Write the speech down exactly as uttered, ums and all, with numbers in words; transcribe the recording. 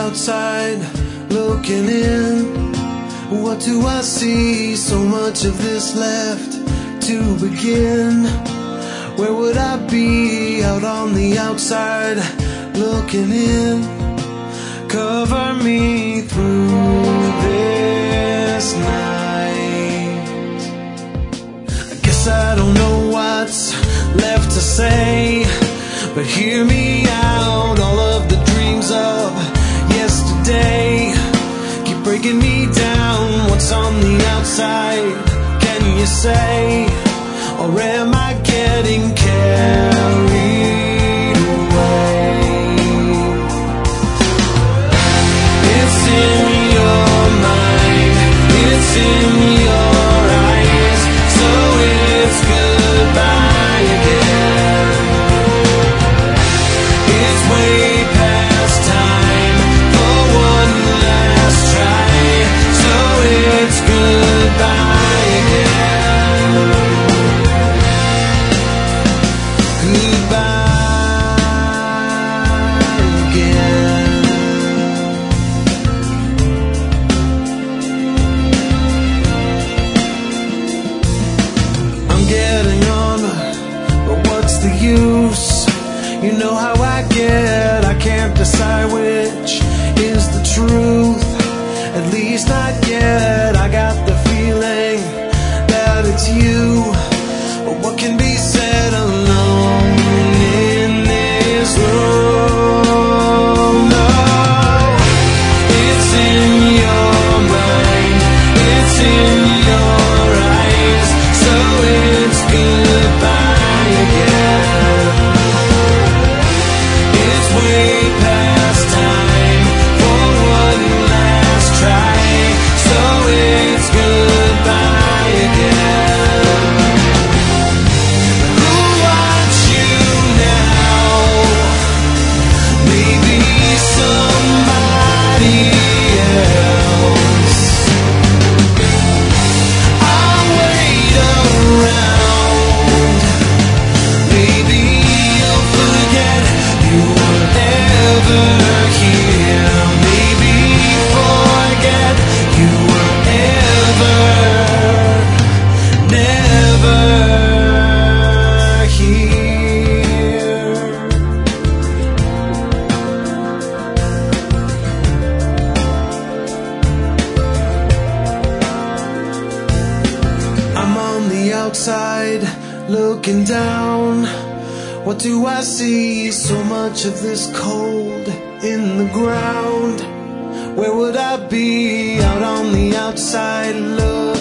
outside, looking in. What do I see? So much of this left to begin. Where would I be? Out on the outside, looking in. Cover me through this night. I guess I don't know what's left to say, but hear me out. All of the dreams of yesterday keep breaking me down. What's on the outside, can you say? Or am I getting carried away? It's in your mind, it's in your eyes, so it's goodbye again. It's way past time for one last try, so it's goodbye again. Goodbye again. I'm getting on, but what's the use? You know how I get, I can't decide which is the truth. At least not yet, I got the feeling that it's you. But what can be said alone in this room? No, it's in your mind, it's in your eyes, so it's goodbye again. It's way past time for one last try, so it's goodbye again. Who wants you now? Maybe somebody else. I'll wait around. Maybe you'll forget you were ever here. Maybe forget you were ever, never here. I'm on the outside, looking down. What do I see? So much of this cold in the ground. Where would I be? Out on the outside, look